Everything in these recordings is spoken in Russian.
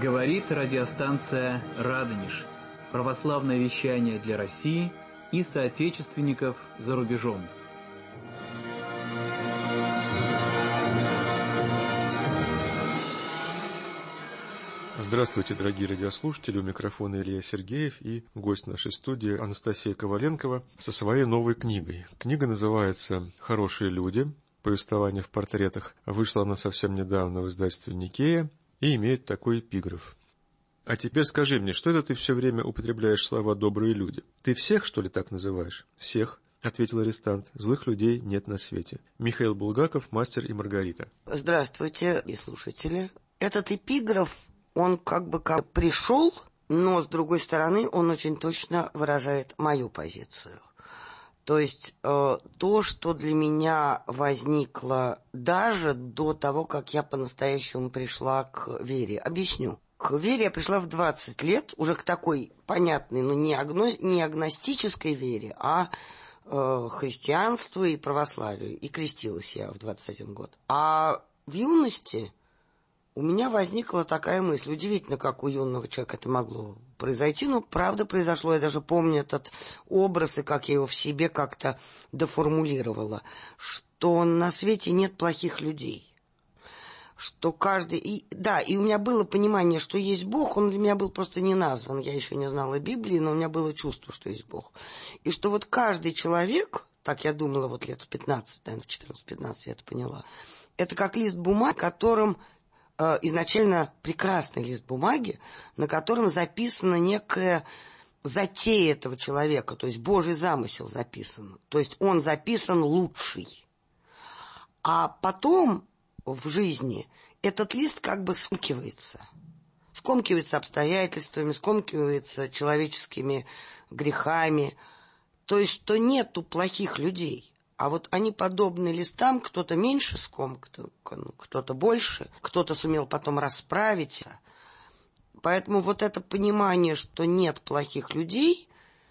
Говорит радиостанция «Радонеж». Православное вещание для России и соотечественников за рубежом. Здравствуйте, дорогие радиослушатели, у микрофона Илья Сергеев и гость нашей студии Анастасия Коваленкова со своей новой книгой. Книга называется «Хорошие люди. Повествование в портретах». Вышла она совсем недавно в издательстве «Никея» и имеет такой эпиграф. А теперь скажи мне, что это ты все время употребляешь слова «добрые люди»? Ты всех, что ли, так называешь? Всех, — ответил арестант. Злых людей нет на свете. Михаил Булгаков, «Мастер и Маргарита». Здравствуйте, и слушатели. Этот эпиграф, он как пришел, но, с другой стороны, он очень точно выражает мою позицию. То есть то, что для меня возникло даже до того, как я по-настоящему пришла к вере. Объясню. К вере я пришла в 20 лет, уже к такой понятной, но не агностической вере, а христианству и православию. И крестилась я в 21 год. А в юности у меня возникла такая мысль. Удивительно, как у юного человека это могло произойти. Но правда произошло. Я даже помню этот образ, и как я его в себе как-то доформулировала. Что на свете нет плохих людей. Что каждый... И у меня было понимание, что есть Бог. Он для меня был просто не назван. Я еще не знала Библии, но у меня было чувство, что есть Бог. И что вот каждый человек, так я думала вот лет в 15, наверное, в 14-15 я это поняла, это как лист бумаги, которым... изначально прекрасный лист бумаги, на котором записана некая затея этого человека, то есть Божий замысел записан. То есть он записан лучший. А потом в жизни этот лист как бы скомкивается. Скомкивается обстоятельствами, скомкивается человеческими грехами. То есть что нету плохих людей. А вот они подобны листам, кто-то меньше скомкан, кто-то больше, кто-то сумел потом расправить. Поэтому вот это понимание, что нет плохих людей,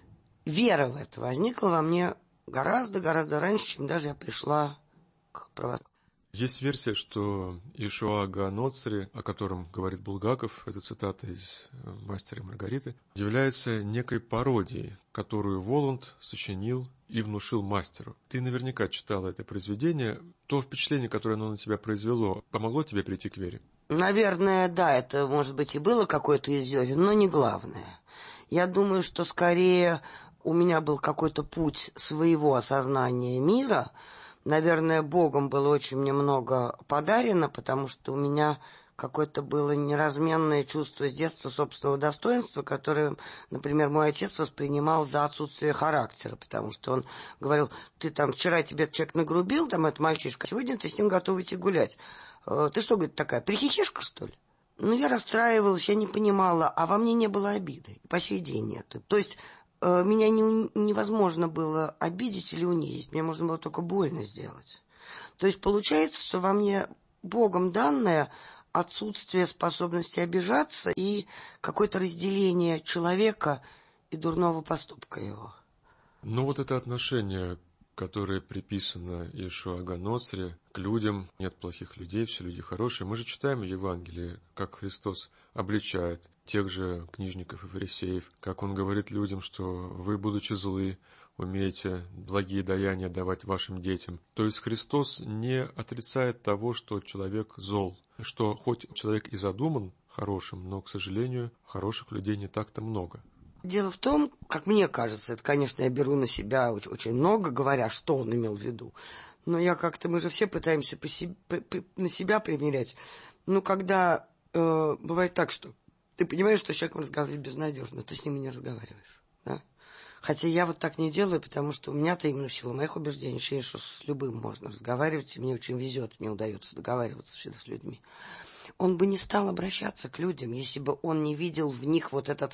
вера в это возникла во мне гораздо-гораздо раньше, чем даже я пришла к православию. Есть версия, что Иешуа Ганоцри, о котором говорит Булгаков, это цитата из «Мастера и Маргариты», является некой пародией, которую Воланд сочинил и внушил мастеру. Ты наверняка читала это произведение. То впечатление, которое оно на тебя произвело, помогло тебе прийти к вере? Наверное, да, это, может быть, и было какое-то из зерен, но не главное. Я думаю, что скорее у меня был какой-то путь своего осознания мира. Наверное, Богом было очень мне много подарено, потому что у меня какое-то было неразменное чувство с детства собственного достоинства, которое, например, мой отец воспринимал за отсутствие характера, потому что он говорил: ты там вчера тебе человек нагрубил, там этот мальчишка, сегодня ты с ним готов идти гулять. Ты что, говорит, такая, прихихешка, что ли? Ну, я расстраивалась, я не понимала, а во мне не было обиды, по сей день нет. То есть меня невозможно было обидеть или унизить, мне можно было только больно сделать. То есть получается, что во мне Богом данное отсутствие способности обижаться и какое-то разделение человека и дурного поступка его. Ну вот это отношение, которое приписано Иешуа Ганоцри к людям, нет плохих людей, все люди хорошие. Мы же читаем в Евангелии, как Христос обличает тех же книжников и фарисеев, как Он говорит людям, что вы, будучи злы, умеете благие даяния давать вашим детям. То есть Христос не отрицает того, что человек зол, что хоть человек и задуман хорошим, но, к сожалению, хороших людей не так-то много. Дело в том, как мне кажется, это, конечно, я беру на себя очень много, говоря, что он имел в виду, но мы же все пытаемся на себя примерять. Ну, когда бывает так, что ты понимаешь, что с человеком разговаривать безнадежно, ты с ним и не разговариваешь, да? Хотя я вот так не делаю, потому что у меня-то именно в силу моих убеждений ощущение, что с любым можно разговаривать, и мне очень везет, мне удается договариваться всегда с людьми. Он бы не стал обращаться к людям, если бы он не видел в них вот этот,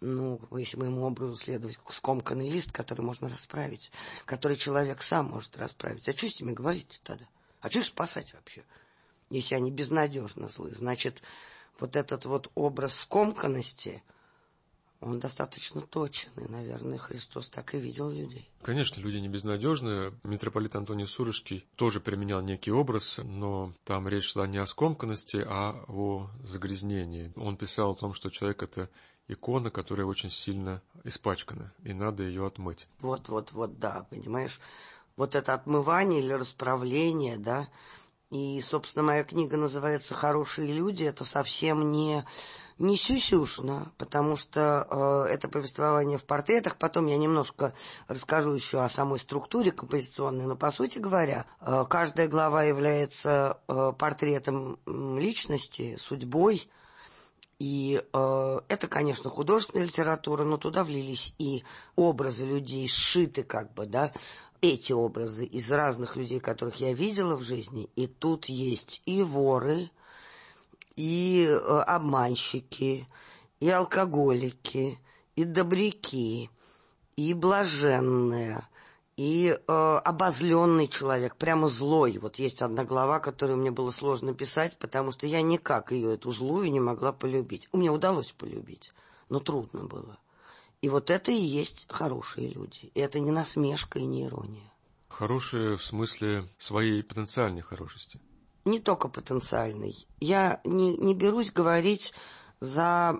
если моему образу следовать, скомканный лист, который можно расправить, который человек сам может расправить. А что с ними говорить тогда? А что их спасать вообще, если они безнадежно злы? Значит, вот этот вот образ скомканности, он достаточно точен, и, наверное, Христос так и видел людей. Конечно, люди не безнадежны. Митрополит Антоний Сурожский тоже применял некий образ, но там речь шла не о скомканности, а о загрязнении. Он писал о том, что человек — это икона, которая очень сильно испачкана, и надо ее отмыть. Вот, да, понимаешь, вот это отмывание или расправление, да, и, собственно, моя книга называется «Хорошие люди». Это совсем не сюсюшно, потому что это повествование в портретах. Потом я немножко расскажу еще о самой структуре композиционной. Но, по сути говоря, каждая глава является портретом личности, судьбой. И это, конечно, художественная литература, но туда влились и образы людей, сшиты как бы, да, эти образы из разных людей, которых я видела в жизни. И тут есть и воры, и обманщики, и алкоголики, и добряки, и блаженные, и обозленный человек, прямо злой. Вот есть одна глава, которую мне было сложно писать, потому что я никак ее, эту злую, не могла полюбить. Мне удалось полюбить, но трудно было. И вот это и есть хорошие люди. И это не насмешка и не ирония. Хорошие в смысле своей потенциальной хорошести. Не только потенциальный. Я не берусь говорить за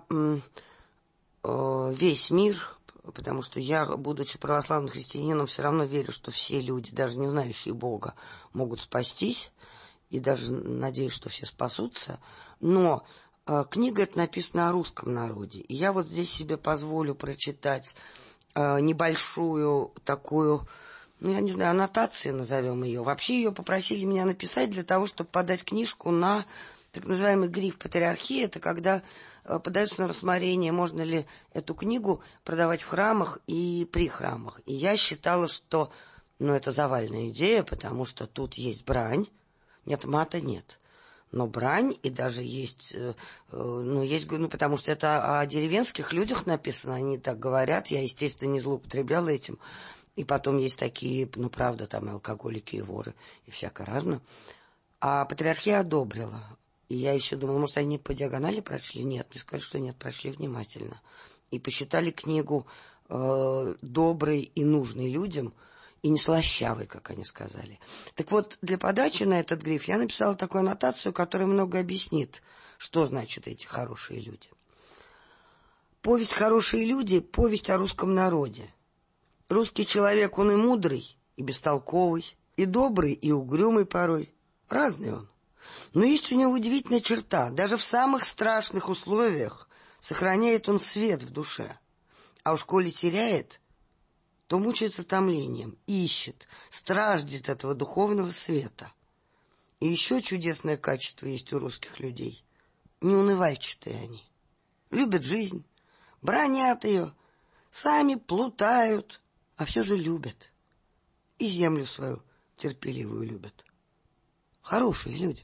весь мир, потому что я, будучи православным христианином, все равно верю, что все люди, даже не знающие Бога, могут спастись, и даже надеюсь, что все спасутся. Но книга эта написана о русском народе, и я вот здесь себе позволю прочитать небольшую такую, ну, я не знаю, аннотацию назовем ее. Вообще ее попросили меня написать для того, чтобы подать книжку на так называемый гриф патриархии. Это когда подается на рассмотрение, можно ли эту книгу продавать в храмах и при храмах. И я считала, что это завальная идея, потому что тут есть брань. Нет, мата нет. Но брань, и даже есть, потому что это о деревенских людях написано, они так говорят. Я, естественно, не злоупотребляла этим. И потом есть такие, правда, там и алкоголики, и воры, и всякое разное. А патриархия одобрила. И я еще думала, может, они по диагонали прочли? Нет, мне сказали, что нет, прочли внимательно. И посчитали книгу доброй и нужной людям, и не слащавой, как они сказали. Так вот, для подачи на этот гриф я написала такую аннотацию, которая много объяснит, что значит эти хорошие люди. Повесть «Хорошие люди» — повесть о русском народе. Русский человек, он и мудрый, и бестолковый, и добрый, и угрюмый порой. Разный он. Но есть у него удивительная черта. Даже в самых страшных условиях сохраняет он свет в душе. А уж коли теряет, то мучается томлением, ищет, страждет этого духовного света. И еще чудесное качество есть у русских людей. Неунывальчатые они. Любят жизнь, бранят ее, сами плутают, а все же любят. И землю свою терпеливую любят. Хорошие люди.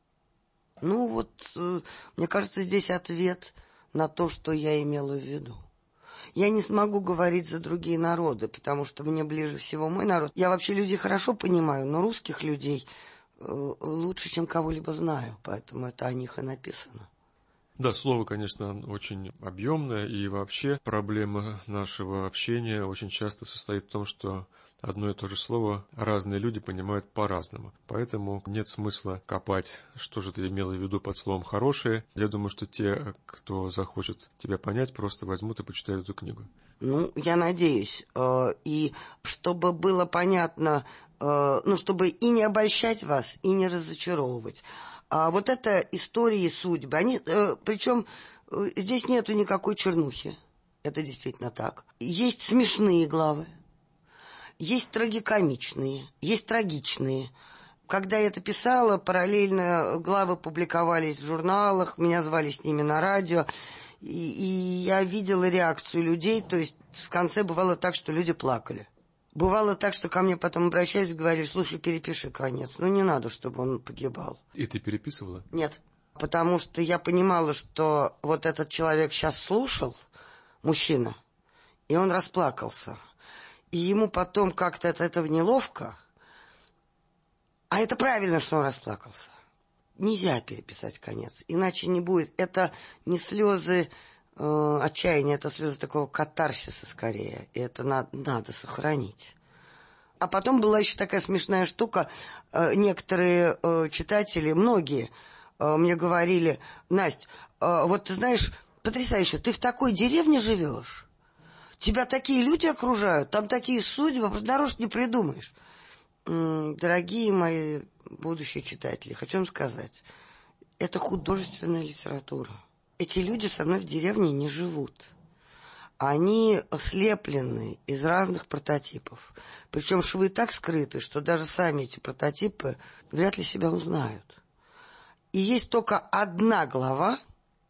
Мне кажется, здесь ответ на то, что я имела в виду. Я не смогу говорить за другие народы, потому что мне ближе всего мой народ. Я вообще людей хорошо понимаю, но русских людей лучше, чем кого-либо знаю, поэтому это о них и написано. Да, слово, конечно, очень объемное, и вообще проблема нашего общения очень часто состоит в том, что одно и то же слово разные люди понимают по-разному. Поэтому нет смысла копать, что же ты имела в виду под словом «хорошие». Я думаю, что те, кто захочет тебя понять, просто возьмут и почитают эту книгу. Я надеюсь. И чтобы было понятно, чтобы и не обольщать вас, и не разочаровывать. А вот это истории, судьбы. Причем здесь нету никакой чернухи. Это действительно так. Есть смешные главы. Есть трагикомичные, есть трагичные. Когда я это писала, параллельно главы публиковались в журналах, меня звали с ними на радио, и я видела реакцию людей, то есть в конце бывало так, что люди плакали. Бывало так, что ко мне потом обращались и говорили: слушай, перепиши конец, не надо, чтобы он погибал. И ты переписывала? Нет, потому что я понимала, что вот этот человек сейчас слушал, мужчина, и он расплакался. И ему потом как-то от этого неловко. А это правильно, что он расплакался. Нельзя переписать конец, иначе не будет. Это не слезы отчаяния, это слезы такого катарсиса скорее. И это надо сохранить. А потом была еще такая смешная штука. Некоторые читатели, многие, мне говорили: Насть, вот ты знаешь, потрясающе, ты в такой деревне живешь, тебя такие люди окружают, там такие судьбы, просто нарочно не придумаешь. Дорогие мои будущие читатели, хочу вам сказать, это художественная литература. Эти люди со мной в деревне не живут. Они слеплены из разных прототипов. Причем швы так скрыты, что даже сами эти прототипы вряд ли себя узнают. И есть только одна глава,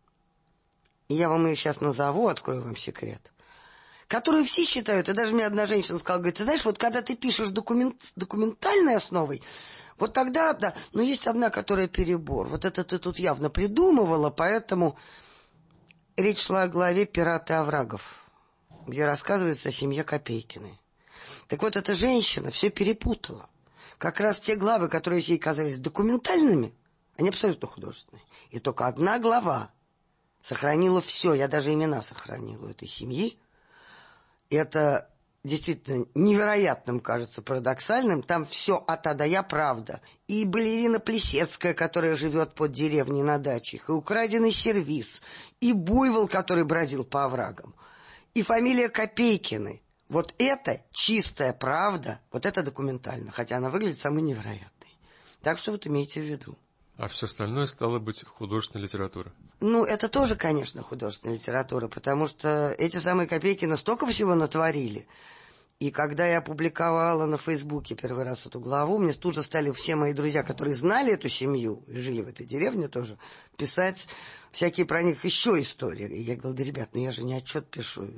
и я вам ее сейчас назову, открою вам секрет, которую все считают, и даже мне одна женщина сказала, говорит, ты знаешь, вот когда ты пишешь документальной основой, вот тогда, да, но есть одна, которая перебор. Вот это ты тут явно придумывала, поэтому... Речь шла о главе «Пираты оврагов», где рассказывается о семье Копейкиной. Так вот, эта женщина все перепутала. Как раз те главы, которые ей казались документальными, они абсолютно художественные. И только одна глава сохранила все, я даже имена сохранила у этой семьи. И это действительно невероятным, кажется, парадоксальным. Там все от А до Я правда. И балерина Плесецкая, которая живет под деревней на дачах, и украденный сервиз, и буйвол, который бродил по оврагам, и фамилия Копейкины. Вот это чистая правда, вот это документально, хотя она выглядит самой невероятной. Так что вот имейте в виду. А все остальное стало быть художественной литературой? Ну, это тоже, конечно, художественная литература, потому что эти самые Копейкины столько всего натворили. И когда я опубликовала на Фейсбуке первый раз эту главу, мне тут же стали все мои друзья, которые знали эту семью и жили в этой деревне тоже, писать всякие про них еще истории. И я говорила, да, ребят, ну я же не отчет пишу.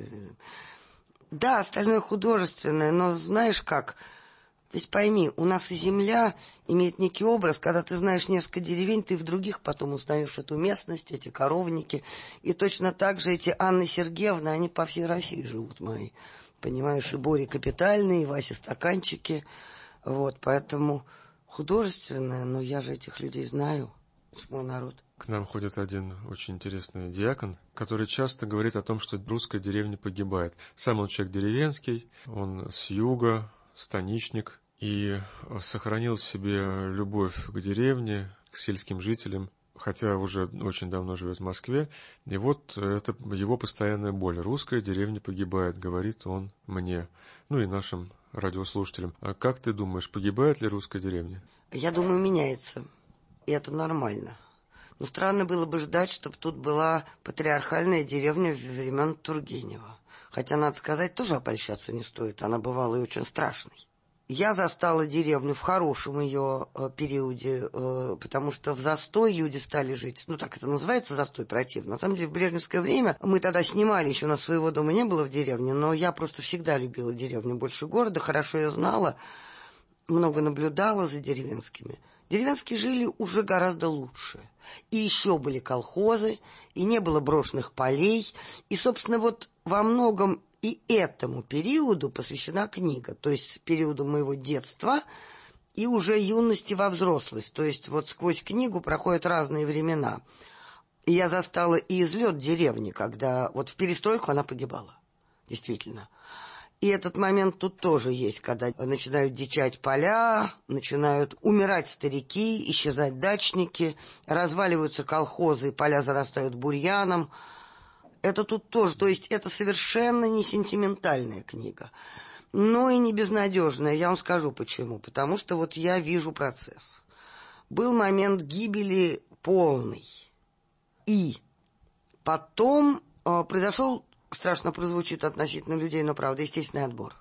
Да, остальное художественное, но знаешь как... Ведь пойми, у нас и земля имеет некий образ, когда ты знаешь несколько деревень, ты в других потом узнаешь эту местность, эти коровники. И точно так же эти Анны Сергеевны, они по всей России живут мои. Понимаешь, и Бори Капитальный, и Вася Стаканчики. Вот, поэтому художественное, но я же этих людей знаю, это мой народ. К нам ходит один очень интересный диакон, который часто говорит о том, что русская деревня погибает. Сам он человек деревенский, он с юга, станичник, и сохранил в себе любовь к деревне, к сельским жителям, хотя уже очень давно живет в Москве. И вот это его постоянная боль. Русская деревня погибает, говорит он мне, ну и нашим радиослушателям. А как ты думаешь, погибает ли русская деревня? Я думаю, меняется. И это нормально. Но странно было бы ждать, чтобы тут была патриархальная деревня времен Тургенева. Хотя, надо сказать, тоже обольщаться не стоит. Она бывала и очень страшной. Я застала деревню в хорошем ее периоде, потому что в застой люди стали жить. Ну, так это называется, застой, противно. На самом деле, в брежневское время мы тогда снимали, еще у нас своего дома не было в деревне, но я просто всегда любила деревню больше города, хорошо ее знала, много наблюдала за деревенскими. Деревенские жили уже гораздо лучше. И еще были колхозы, и не было брошенных полей. И, собственно, вот во многом и этому периоду посвящена книга. То есть периоду моего детства и уже юности во взрослость. То есть вот сквозь книгу проходят разные времена. И я застала и излет деревни, когда вот в перестройку она погибала. Действительно. И этот момент тут тоже есть, когда начинают дичать поля, начинают умирать старики, исчезать дачники, разваливаются колхозы, поля зарастают бурьяном. Это тут тоже, то есть это совершенно не сентиментальная книга, но и не безнадежная. Я вам скажу почему. Потому что вот я вижу процесс. Был момент гибели полный. И потом произошел... Страшно прозвучит относительно людей, но правда, естественный отбор.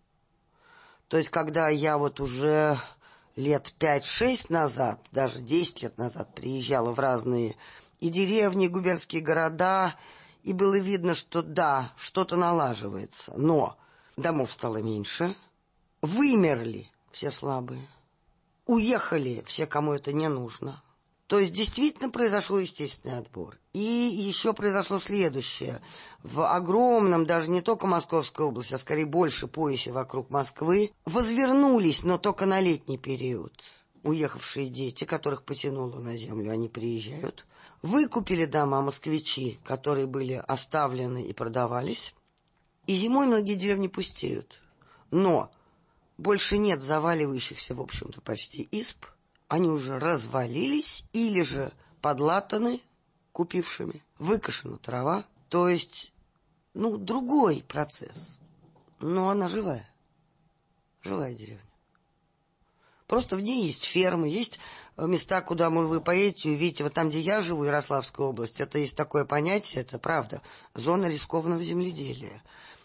То есть, когда я вот уже лет 5-6 назад, даже 10 лет назад приезжала в разные и деревни, и губернские города, и было видно, что да, что-то налаживается, но домов стало меньше, вымерли все слабые, уехали все, кому это не нужно. То есть действительно произошел естественный отбор. И еще произошло следующее. В огромном, даже не только Московской области, а скорее больше поясе вокруг Москвы, возвернулись, но только на летний период, уехавшие дети, которых потянуло на землю, они приезжают. Выкупили дома москвичи, которые были оставлены и продавались. И зимой многие деревни пустеют. Но больше нет заваливающихся, в общем-то, почти изб. Они уже развалились или же подлатаны купившими. Выкошена трава. То есть, другой процесс. Но она живая. Живая деревня. Просто в ней есть фермы, есть места, куда вы поедете и увидите. Вот там, где я живу, Ярославская область, это есть такое понятие, это правда, зона рискованного земледелия.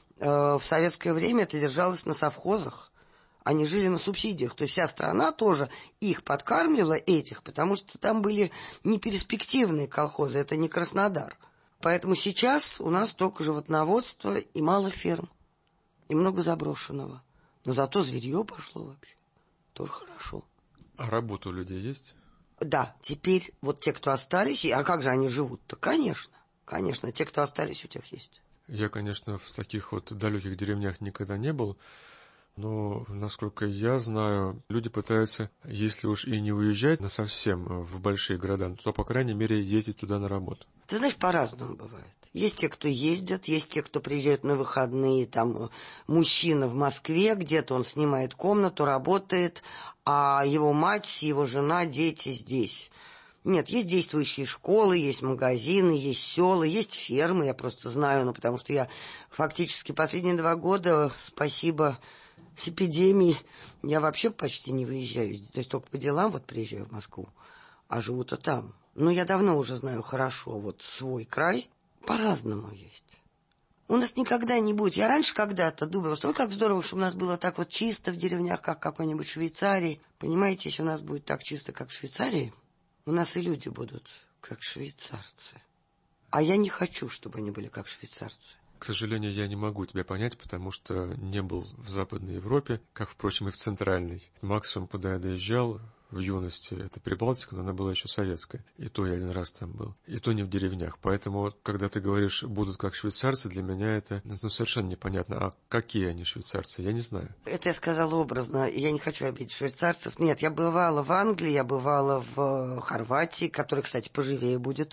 В советское время это держалось на совхозах. Они жили на субсидиях. То есть вся страна тоже их подкармливала, этих, потому что там были неперспективные колхозы, это не Краснодар. Поэтому сейчас у нас только животноводство и мало ферм, и много заброшенного. Но зато зверье пошло вообще. Тоже хорошо. А работа у людей есть? Да, теперь вот те, кто остались, а как же они живут-то? Конечно, те, кто остались, у тех есть. Я, конечно, в таких вот далеких деревнях никогда не был, но, насколько я знаю, люди пытаются, если уж и не уезжать насовсем в большие города, то, по крайней мере, ездить туда на работу. Ты знаешь, по-разному бывает. Есть те, кто ездят, есть те, кто приезжают на выходные, там мужчина в Москве, где-то он снимает комнату, работает, а его мать, его жена, дети здесь. Нет, есть действующие школы, есть магазины, есть села, есть фермы, я просто знаю, потому что я фактически последние 2 года, спасибо эпидемии, я вообще почти не выезжаю, то есть только по делам вот приезжаю в Москву, а живу-то там. Но я давно уже знаю хорошо вот свой край. По-разному есть. У нас никогда не будет. Я раньше когда-то думала, что ой, как здорово, что у нас было так вот чисто в деревнях, как в какой-нибудь Швейцарии. Понимаете, если у нас будет так чисто, как в Швейцарии, у нас и люди будут как швейцарцы. А я не хочу, чтобы они были как швейцарцы. К сожалению, я не могу тебя понять, потому что не был в Западной Европе, как, впрочем, и в Центральной. Максимум, куда я доезжал в юности, это Прибалтика, но она была еще советская. И то я 1 раз там был. И то не в деревнях. Поэтому, когда ты говоришь, будут как швейцарцы, для меня это совершенно непонятно. А какие они швейцарцы? Я не знаю. Это я сказала образно. Я не хочу обидеть швейцарцев. Нет, я бывала в Англии, я бывала в Хорватии, которая, кстати, поживее будет.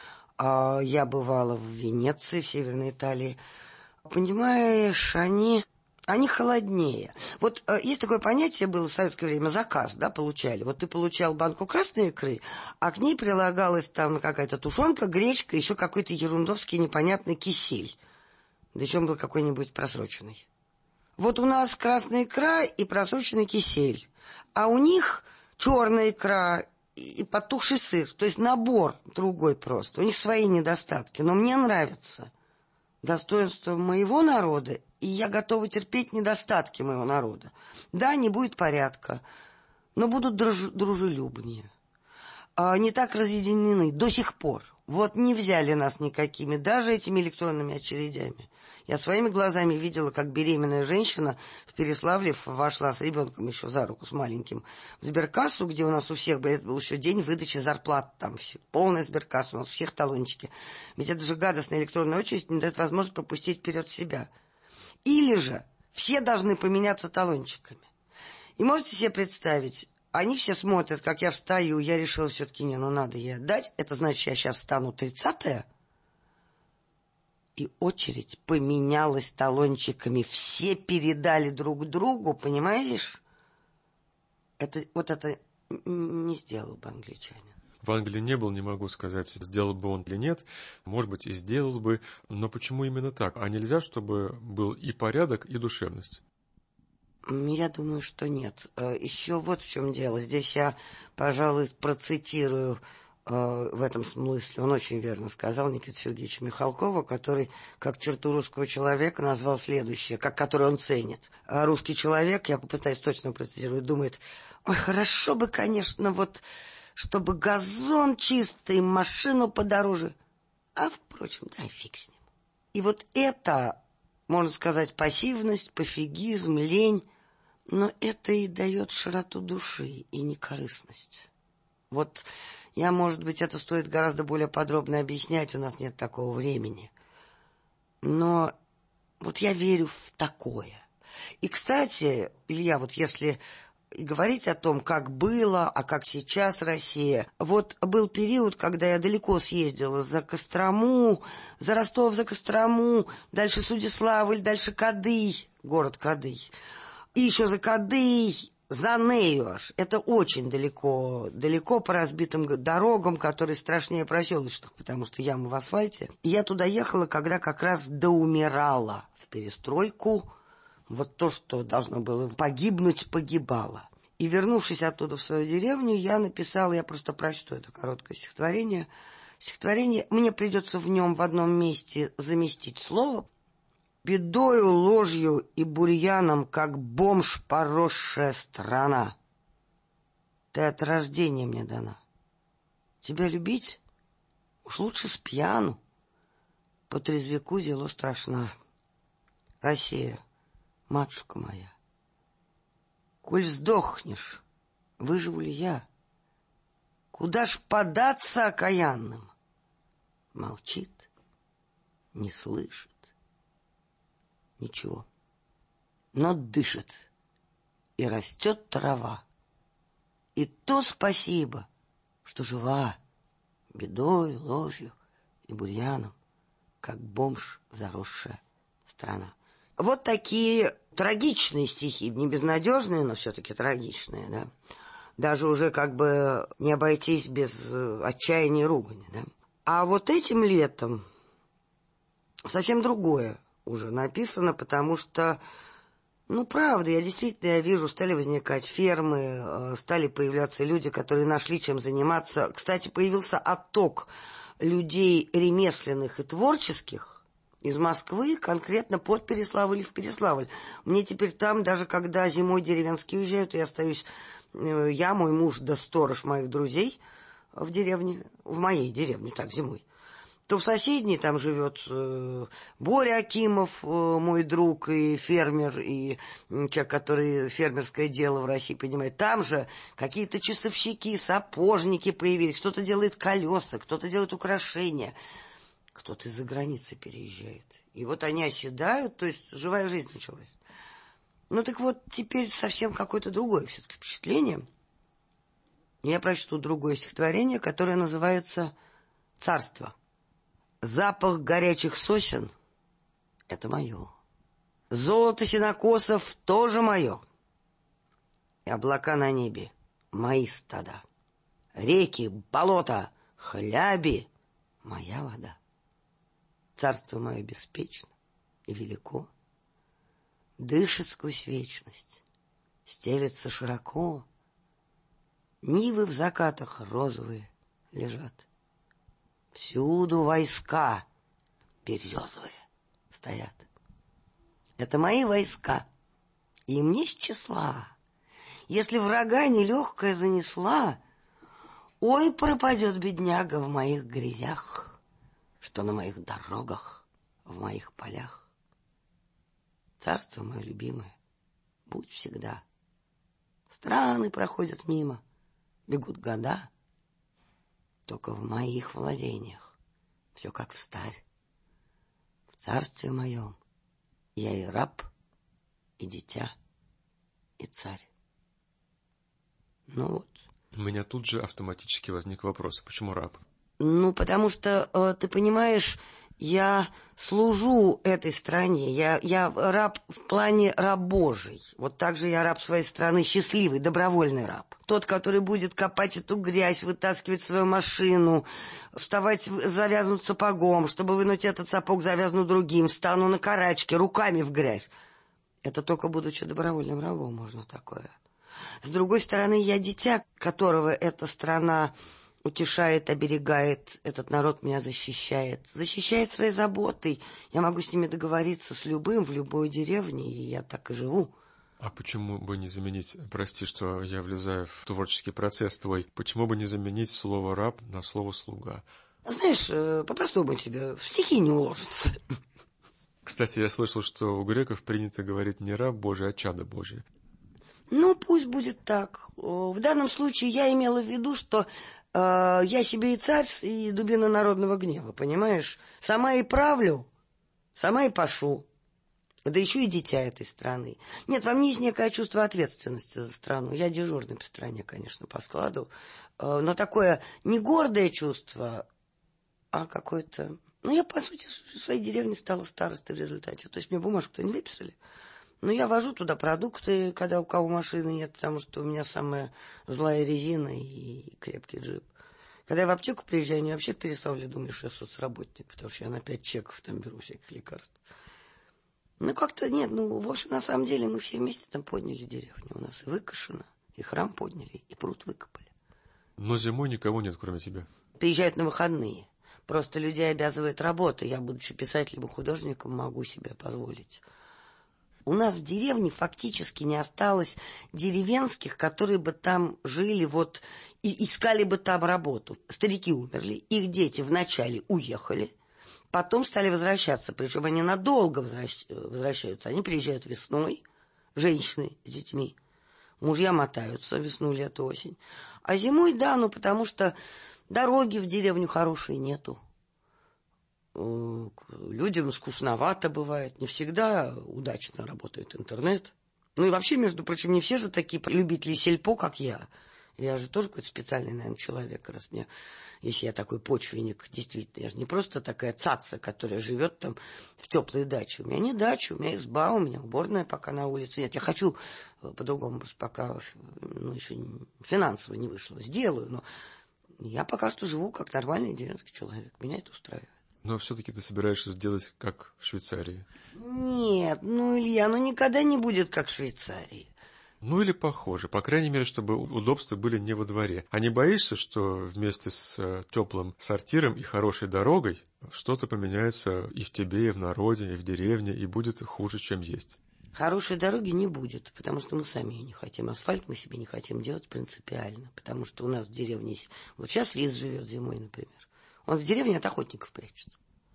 Я бывала в Венеции, в Северной Италии. Понимаешь, они холоднее. Вот есть такое понятие было в советское время, заказ, да, получали. Вот ты получал банку красной икры, а к ней прилагалась там какая-то тушенка, гречка, еще какой-то ерундовский непонятный кисель. Да еще он был какой-нибудь просроченный. Вот у нас красная икра и просроченный кисель, а у них черная икра и потухший сыр. То есть набор другой просто. У них свои недостатки. Но мне нравится достоинство моего народа, и я готова терпеть недостатки моего народа. Да, не будет порядка, но будут дружелюбнее. Не так разъединены до сих пор. Вот не взяли нас никакими, даже этими электронными очередями. Я своими глазами видела, как беременная женщина в Переславле вошла с ребенком еще за руку, с маленьким, в сберкассу, где у нас у всех, это был еще день выдачи зарплат, там все, полная сберкасса, у нас у всех талончики. Ведь это же гадостная электронная очередь, не дает возможность пропустить вперед себя. Или же все должны поменяться талончиками. И можете себе представить, они все смотрят, как я встаю, я решила все-таки, надо ей отдать, это значит, я сейчас стану 30-я, и очередь поменялась талончиками, все передали друг другу, понимаешь? Это не сделал бы англичанин. В Англии не был, не могу сказать, сделал бы он или нет. Может быть, и сделал бы. Но почему именно так? А нельзя, чтобы был и порядок, и душевность? Я думаю, что нет. Еще вот в чем дело. Здесь я, пожалуй, процитирую в этом смысле. Он очень верно сказал, Никита Сергеевич Михалкова, который, как черту русского человека, назвал следующее, который он ценит. Русский человек, я попытаюсь точно процитировать, думает: ой, хорошо бы, конечно, вот, чтобы газон чистый, машину подороже. А, впрочем, да, фиг с ним. И вот это, можно сказать, пассивность, пофигизм, лень, но это и дает широту души и некорыстность. Вот я, может быть, это стоит гораздо более подробно объяснять, у нас нет такого времени. Но вот я верю в такое. И, кстати, Илья, вот если и говорить о том, как было, а как сейчас Россия. Вот был период, когда я далеко съездила за Кострому, за Ростов, за Кострому, дальше Судиславль, дальше Кадый, город Кадый, и еще за Кадый, за Нею аж. Это очень далеко, далеко по разбитым дорогам, которые страшнее проселочных, потому что ямы в асфальте. И я туда ехала, когда как раз доумирала в перестройку. Вот то, что должно было погибнуть, погибало. И, вернувшись оттуда в свою деревню, я написала, я просто прочту это короткое стихотворение. Стихотворение, мне придется в нем в одном месте заместить слово. «Бедою, ложью и бурьяном, как бомж поросшая страна. Ты от рождения мне дана. Тебя любить уж лучше с пьяну. По трезвяку зело страшна. Россия, матушка моя, коль сдохнешь, выживу ли я? Куда ж податься окаянным?» Молчит, не слышит ничего, но дышит, и растет трава. И то спасибо, что жива, бедой, ложью и бурьяном, как бомж заросшая страна. Вот такие трагичные стихи, не безнадежные, но все-таки трагичные, да. Даже уже как бы не обойтись без отчаяния и ругани, да. А вот этим летом совсем другое уже написано, потому что, ну, правда, я действительно вижу, стали возникать фермы, стали появляться люди, которые нашли чем заниматься. Кстати, появился отток людей ремесленных и творческих из Москвы, конкретно под Переславль и в Переславль. Мне теперь там, даже когда зимой деревенские уезжают, я остаюсь, я, мой муж, да сторож моих друзей в деревне, в моей деревне, так, зимой. То в соседней там живет Боря Акимов, мой друг и фермер, и человек, который фермерское дело в России понимает. Там же какие-то часовщики, сапожники появились, кто-то делает колеса, кто-то делает украшения, кто-то из-за границы переезжает. И вот они оседают, то есть живая жизнь началась. Ну так вот, теперь совсем какое-то другое все-таки впечатление. Я прочту другое стихотворение, которое называется «Царство». Запах горячих сосен — это мое. Золото сенокосов тоже мое. И облака на небе — мои стада. Реки, болота, хляби — моя вода. Царство мое беспечно и велико. Дышит сквозь вечность, стелется широко. Нивы в закатах розовые лежат. Всюду войска березовые стоят. Это мои войска, и им не с числа. Если врага нелегкая занесла, ой, пропадет бедняга в моих грязях, что на моих дорогах, в моих полях. Царство мое любимое, будь всегда. Страны проходят мимо, бегут года. Только в моих владениях все как встарь. В царстве моем я и раб, и дитя, и царь. Ну вот. У меня тут же автоматически возник вопрос: почему раб? Ну, потому что, ты понимаешь, я служу этой стране. Я раб в плане раб Божий. Вот так же я раб своей страны, счастливый, добровольный раб. Тот, который будет копать эту грязь, вытаскивать свою машину, вставать, завязнуть сапогом, чтобы вынуть этот сапог, завязну другим, встану на карачки, руками в грязь. Это только будучи добровольным рабом можно такое. С другой стороны, я дитя, которого эта страна утешает, оберегает, этот народ меня защищает. Защищает своей заботой. Я могу с ними договориться с любым в любой деревне, и я так и живу. А почему бы не заменить, прости, что я влезаю в творческий процесс твой, почему бы не заменить слово «раб» на слово «слуга»? Знаешь, по-простому тебе в стихи не уложится. Кстати, я слышал, что у греков принято говорить не раб Божий, а чадо Божие. Ну, пусть будет так. В данном случае я имела в виду, что я себе и царь, и дубина народного гнева, понимаешь? Сама и правлю, сама и пашу. Да еще и дитя этой страны. Нет, во мне есть некое чувство ответственности за страну. Я дежурный по стране, конечно, по складу. Но такое не гордое чувство, а какое-то... Ну, я, по сути, в своей деревне стала старостой в результате. То есть мне бумажку-то не выписали. Но я вожу туда продукты, когда у кого машины нет, потому что у меня самая злая резина и крепкий джип. Когда я в аптеку приезжаю, они вообще в Переславле думали, что я соцработник, потому что я на 5 чеков там беру всяких лекарств. Ну, как-то нет, в общем, на самом деле мы все вместе там подняли деревню. У нас и выкошено, и храм подняли, и пруд выкопали. Но зимой никого нет, кроме тебя. Приезжают на выходные. Просто людей обязывает работа. Я, будучи писателем и художником, могу себе позволить. У нас в деревне фактически не осталось деревенских, которые бы там жили и искали бы там работу. Старики умерли, их дети вначале уехали, потом стали возвращаться, причем они надолго возвращаются. Они приезжают весной, женщины с детьми, мужья мотаются весну, лето, осень. А зимой, да, потому что дороги в деревню хорошие нету. Людям скучновато бывает, не всегда удачно работает интернет. Ну и вообще, между прочим, не все же такие любители сельпо, как я. Я же тоже какой-то специальный, наверное, человек, раз мне, если я такой почвенник, действительно, я же не просто такая цаца, которая живет там в теплой даче. У меня не дача, у меня изба, у меня уборная пока на улице нет. Я хочу по-другому, просто пока еще финансово не вышло, сделаю, но я пока что живу как нормальный деревенский человек. Меня это устраивает. Но все-таки ты собираешься сделать как в Швейцарии. Нет, Илья, никогда не будет как в Швейцарии. Ну или похоже, по крайней мере, чтобы удобства были не во дворе. А не боишься, что вместе с теплым сортиром и хорошей дорогой что-то поменяется и в тебе, и в народе, и в деревне, и будет хуже, чем есть? Хорошей дороги не будет, потому что мы сами ее не хотим. Асфальт мы себе не хотим делать принципиально, потому что у нас в деревне есть... Вот сейчас Лис живет зимой, например. Он в деревне от охотников прячется.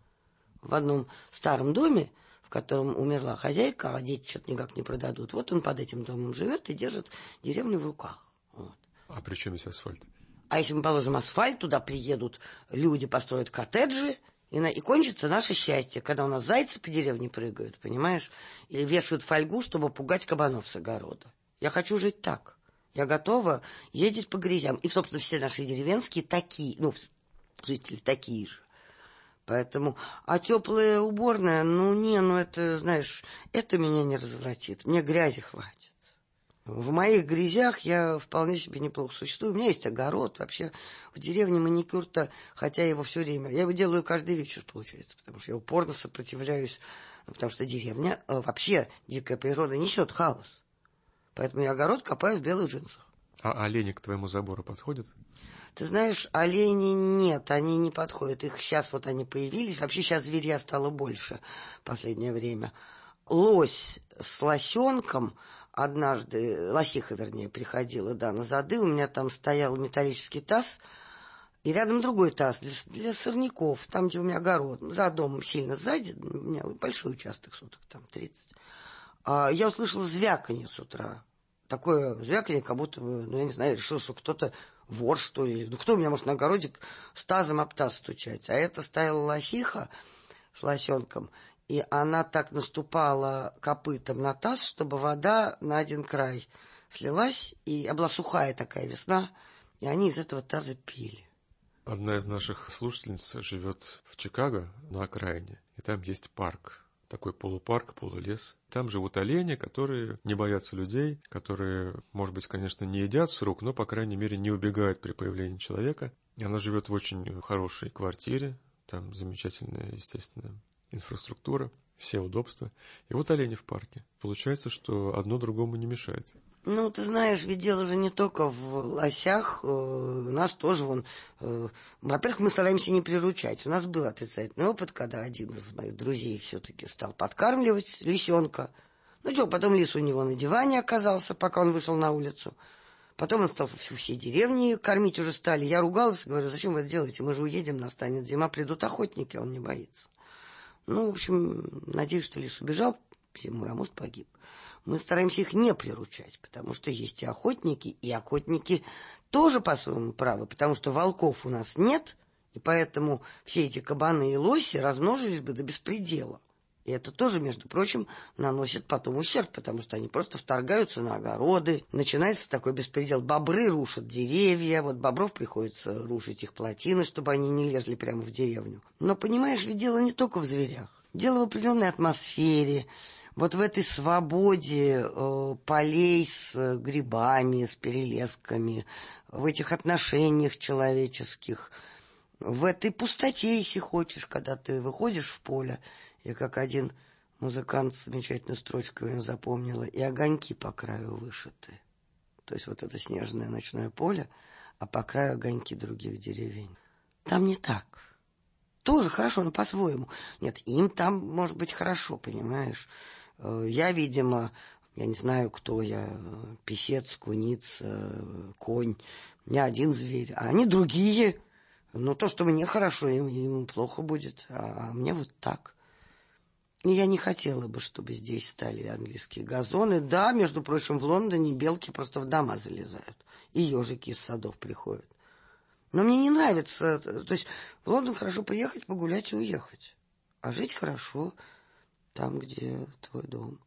В одном старом доме, в котором умерла хозяйка, а дети что-то никак не продадут. Вот он под этим домом живет и держит деревню в руках. Вот. А при чем есть асфальт? А если мы положим асфальт, туда приедут люди, построят коттеджи, и кончится наше счастье, когда у нас зайцы по деревне прыгают, понимаешь? Или вешают фольгу, чтобы пугать кабанов с огорода. Я хочу жить так. Я готова ездить по грязям. И, собственно, все наши деревенские такие, жители такие же. Поэтому, а теплая уборная, это, знаешь, это меня не развратит. Мне грязи хватит. В моих грязях я вполне себе неплохо существую. У меня есть огород. Вообще в деревне маникюр-то, хотя я его все время... Я его делаю каждый вечер, получается, потому что я упорно сопротивляюсь. Потому что деревня, вообще дикая природа несет хаос. Поэтому я огород копаю в белых джинсах. А олени к твоему забору подходят? Ты знаешь, оленей нет, они не подходят. Их сейчас они появились. Вообще сейчас зверя стало больше в последнее время. Лось с лосенком однажды, лосиха, вернее, приходила, на зады. У меня там стоял металлический таз, и рядом другой таз для сорняков, там, где у меня огород. За домом сильно сзади, у меня большой участок, соток там 30. Я услышала звяканье с утра. Такое звяканье, как будто, я не знаю, решил, что кто-то вор, что ли. Кто у меня может на огороде с тазом об таз стучать? А это стояла лосиха с лосенком, и она так наступала копытом на таз, чтобы вода на один край слилась, и была сухая такая весна, и они из этого таза пили. Одна из наших слушательниц живет в Чикаго, на окраине, и там есть парк. Такой полупарк, полулес. Там живут олени, которые не боятся людей, которые, может быть, конечно, не едят с рук, но, по крайней мере, не убегают при появлении человека. И она живет в очень хорошей квартире, там замечательная, естественно, инфраструктура, все удобства. И вот олени в парке. Получается, что одно другому не мешает. Ты знаешь, ведь дело же не только в лосях. У нас тоже во-первых, мы стараемся не приручать. У нас был отрицательный опыт, когда один из моих друзей все-таки стал подкармливать лисенка. Потом лис у него на диване оказался, пока он вышел на улицу. Потом он стал всей деревни кормить уже стали. Я ругалась, говорю, зачем вы это делаете? Мы же уедем, настанет зима, придут охотники, он не боится. В общем, надеюсь, что лис убежал зимой, а может, погиб. Мы стараемся их не приручать, потому что есть и охотники тоже по-своему правы, потому что волков у нас нет, и поэтому все эти кабаны и лоси размножились бы до беспредела. И это тоже, между прочим, наносит потом ущерб, потому что они просто вторгаются на огороды. Начинается такой беспредел. Бобры рушат деревья. Вот бобров приходится рушить их плотины, чтобы они не лезли прямо в деревню. Но, понимаешь, ведь дело не только в зверях. Дело в определенной атмосфере, вот в этой свободе полей с грибами, с перелесками, в этих отношениях человеческих, в этой пустоте, если хочешь, когда ты выходишь в поле. Я как один музыкант с замечательной строчкой у него запомнила, и огоньки по краю вышиты. То есть вот это снежное ночное поле, а по краю огоньки других деревень. Там не так. Тоже хорошо, но по-своему. Нет, им там может быть хорошо, понимаешь? Я, видимо, я не знаю, кто я, писец, куница, конь, не один зверь, а они другие. Но то, что мне хорошо, им плохо будет, а мне вот так. И я не хотела бы, чтобы здесь стали английские газоны. Да, между прочим, в Лондоне белки просто в дома залезают, и ежики из садов приходят. Но мне не нравится, то есть в Лондон хорошо приехать, погулять и уехать. А жить хорошо там, где твой дом.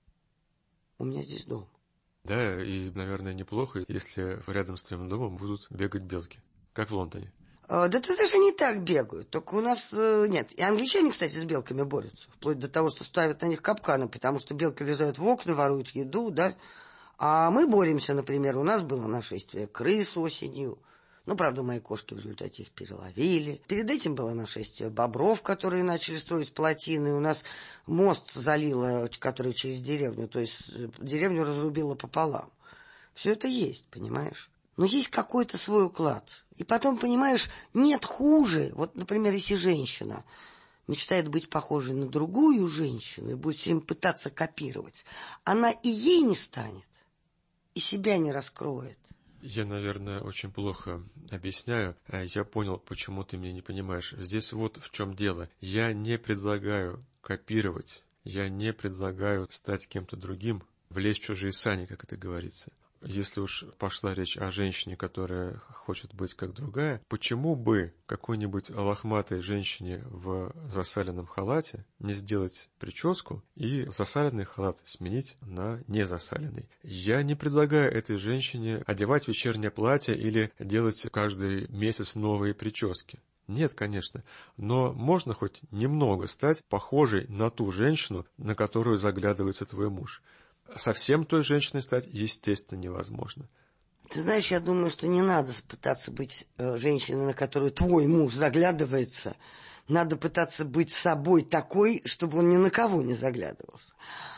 У меня здесь дом. Да, и, наверное, неплохо, если рядом с твоим домом будут бегать белки, как в Лондоне. Да это даже не так бегают. Только у нас нет. И англичане, кстати, с белками борются. Вплоть до того, что ставят на них капканы, потому что белки влезают в окна, воруют еду, да. А мы боремся, например, у нас было нашествие крыс осенью. Ну, правда, мои кошки в результате их переловили. Перед этим было нашествие бобров, которые начали строить плотины. У нас мост залило, который через деревню, то есть деревню разрубило пополам. Все это есть, понимаешь? Но есть какой-то свой уклад. И потом, понимаешь, нет хуже. Вот, например, если женщина мечтает быть похожей на другую женщину и будет все время пытаться копировать, она и ей не станет, и себя не раскроет. Я, наверное, очень плохо объясняю. Я понял, почему ты меня не понимаешь. Здесь вот в чем дело. Я не предлагаю копировать, я не предлагаю стать кем-то другим, влезть в чужие сани, как это говорится. Если уж пошла речь о женщине, которая хочет быть как другая, почему бы какой-нибудь лохматой женщине в засаленном халате не сделать прическу и засаленный халат сменить на незасаленный? Я не предлагаю этой женщине одевать вечернее платье или делать каждый месяц новые прически. Нет, конечно, но можно хоть немного стать похожей на ту женщину, на которую заглядывается твой муж. Совсем той женщиной стать, естественно, невозможно. Ты знаешь, я думаю, что не надо пытаться быть женщиной, на которую твой муж заглядывается. Надо пытаться быть собой такой, чтобы он ни на кого не заглядывался.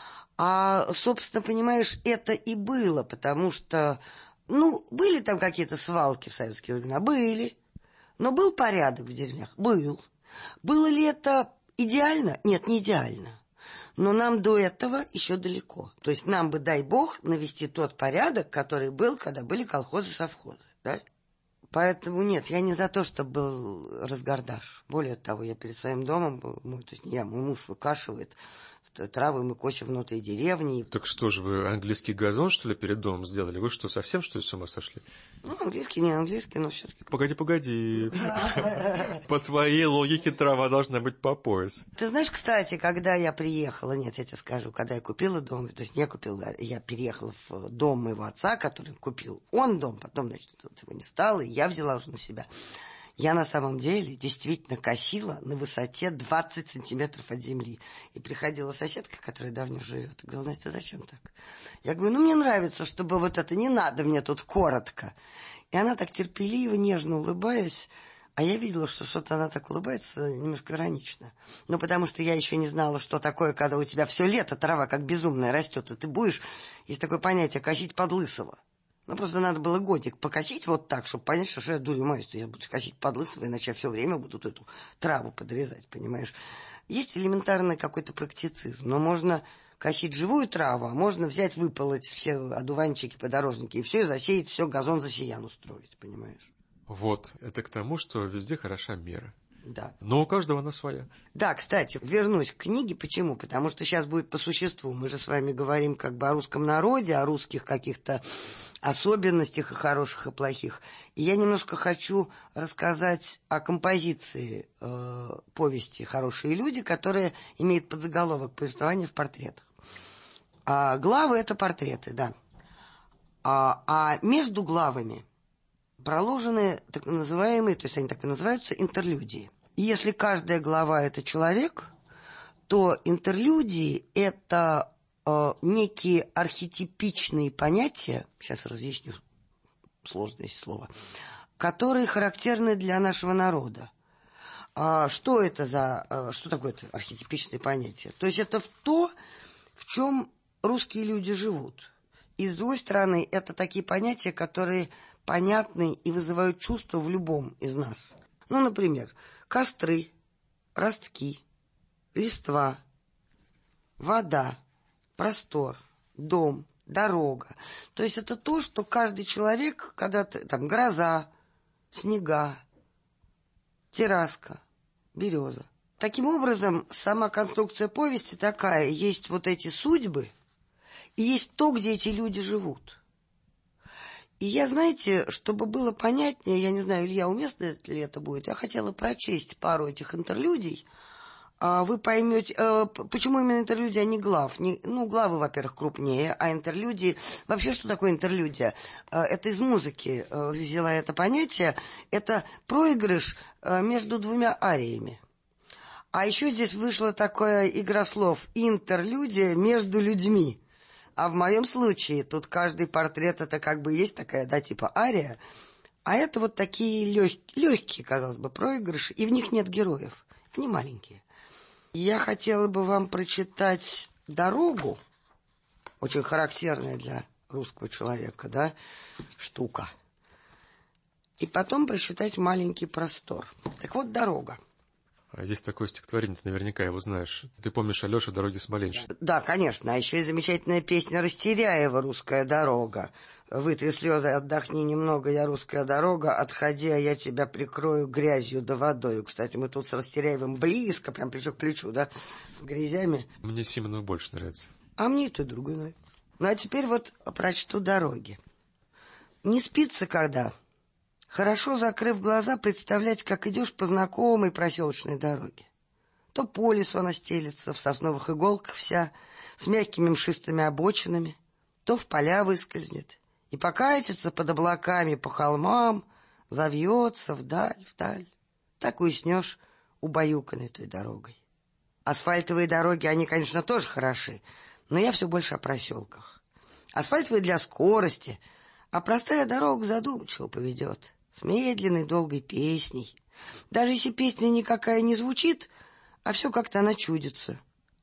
А, собственно, понимаешь, это и было, потому что, были там какие-то свалки в советские времена? Были. Но был порядок в деревнях? Был. Было ли это идеально? Нет, не идеально. Но нам до этого еще далеко. То есть нам бы, дай бог, навести тот порядок, который был, когда были колхозы-совхозы. Да? Поэтому нет, я не за то, чтобы был разгардаш. Более того, я перед своим домом, то есть не я, мой муж выкашивает травы, мы косим внутри деревни. Так что же, вы английский газон, что ли, перед домом сделали? Вы что, совсем, что ли, с ума сошли? Английский, не английский, но все-таки... Погоди. По твоей логике трава должна быть по пояс. Ты знаешь, кстати, когда я приехала, нет, я тебе скажу, когда я купила дом, то есть не купила, я переехала в дом моего отца, который купил он дом, потом, значит, его не стало, и я взяла уже на себя. Я на самом деле действительно косила на высоте 20 сантиметров от земли. И приходила соседка, которая давно живет, и говорила: Настя, зачем так? Я говорю: мне нравится, чтобы вот это не надо мне тут коротко. И она так терпеливо, нежно улыбаясь, а я видела, что что-то она так улыбается немножко иронично. Потому что я еще не знала, что такое, когда у тебя все лето трава как безумная растет, и ты будешь, есть такое понятие, косить под лысого. Просто надо было годик покосить вот так, чтобы понять, что я дурью маюсь, что я буду косить под лысого, иначе я все время буду эту траву подрезать, понимаешь? Есть элементарный какой-то практицизм, но можно косить живую траву, а можно взять, выполоть все одуванчики, подорожники, и все, и засеять, все, газон засиян устроить, понимаешь? Вот, это к тому, что везде хороша мера. Да. Но у каждого она своя. Да, кстати, вернусь к книге. Почему? Потому что сейчас будет по существу. Мы же с вами говорим как бы о русском народе, о русских каких-то особенностях и хороших, и плохих. И я немножко хочу рассказать о композиции повести «Хорошие люди», которая имеет подзаголовок «Повествование в портретах». А главы — это портреты, да. А между главами проложены так называемые, то есть они так и называются, интерлюдии. И если каждая глава — это человек, то интерлюдии — это некие архетипичные понятия, сейчас разъясню сложное слово, которые характерны для нашего народа. Что такое это архетипичное понятие? То есть это то, в чем русские люди живут. И с другой стороны, это такие понятия, которые понятны и вызывают чувства в любом из нас. Ну, например, костры, ростки, листва, вода, простор, дом, дорога. То есть это то, что каждый человек, когда-то там гроза, снега, терраска, береза. Таким образом, сама конструкция повести такая: есть вот эти судьбы, и есть то, где эти люди живут. И я, знаете, чтобы было понятнее, я не знаю, Илья, уместно ли это будет, я хотела прочесть пару этих интерлюдий. Вы поймете, почему именно интерлюдии, а не глав. Главы, во-первых, крупнее, а интерлюдии... Вообще, что такое интерлюдия? Это из музыки взяла это понятие. Это проигрыш между двумя ариями. А еще здесь вышла такая игра слов: интерлюдия между людьми. А в моем случае тут каждый портрет — это как бы есть такая, да, типа ария. А это вот такие легкие, казалось бы, проигрыши, и в них нет героев. Они маленькие. Я хотела бы вам прочитать «Дорогу», очень характерная для русского человека, да, штука. И потом прочитать «Маленький простор». Так вот, «Дорога». А здесь такое стихотворение, ты наверняка его знаешь. Ты помнишь Алеша «Дороги Смоленщины»? Да, конечно. А еще и замечательная песня Растеряева «Русская дорога». «Вытри слезы, отдохни немного, я русская дорога, отходи, а я тебя прикрою грязью да водою». Кстати, мы тут с Растеряевым близко, прям плечо к плечу, да, с грязями. Мне Симонов больше нравится. А мне и то, и другое нравится. Ну, а теперь вот прочту «Дороги». Не спится когда? Хорошо, закрыв глаза, представлять, как идешь по знакомой проселочной дороге. То по лесу она стелется, в сосновых иголках вся, с мягкими мшистыми обочинами, то в поля выскользнет и покатится под облаками по холмам, завьется вдаль, вдаль. Так уснешь убаюканной той дорогой. Асфальтовые дороги, они, конечно, тоже хороши, но я все больше о проселках. Асфальтовые для скорости, а простая дорога задумчиво поведет, с медленной долгой песней. Даже если песня никакая не звучит, а все как-то она чудится.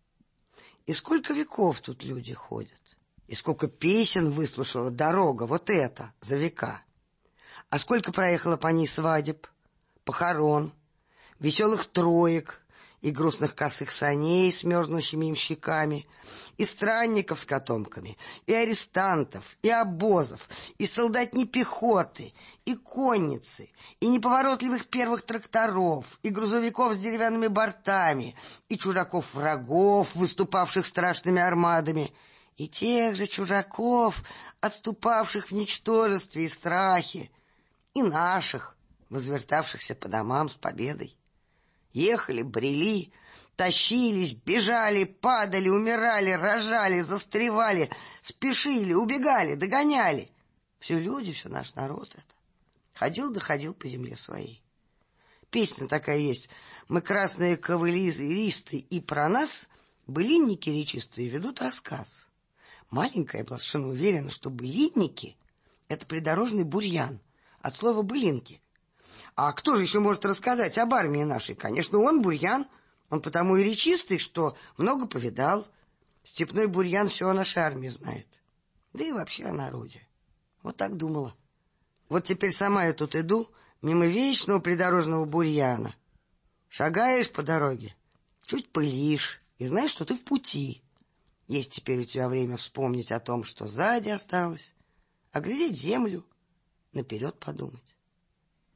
И сколько веков тут люди ходят, и сколько песен выслушала дорога, вот эта, за века. А сколько проехала по ней свадеб, похорон, веселых троек и грустных косых саней с мерзнущими им щеками, и странников с котомками, и арестантов, и обозов, и солдатней пехоты, и конницы, и неповоротливых первых тракторов, и грузовиков с деревянными бортами, и чужаков-врагов, выступавших страшными армадами, и тех же чужаков, отступавших в ничтожестве и страхе, и наших, возвертавшихся по домам с победой. Ехали, брели, тащились, бежали, падали, умирали, рожали, застревали, спешили, убегали, догоняли. Все люди, все наш народ это. Ходил да ходил по земле своей. Песня такая есть: мы красные кавалеристы, и про нас былинники речистые ведут рассказ. Маленькая, я была совершенно уверена, что былинники — это придорожный бурьян, от слова былинки. А кто же еще может рассказать об армии нашей? Конечно, он, бурьян. Он потому и речистый, что много повидал. Степной бурьян все о нашей армии знает. Да и вообще о народе. Вот так думала. Вот теперь сама я тут иду, мимо вечного придорожного бурьяна. Шагаешь по дороге, чуть пылишь, и знаешь, что ты в пути. Есть теперь у тебя время вспомнить о том, что сзади осталось, оглядеть землю, наперед подумать.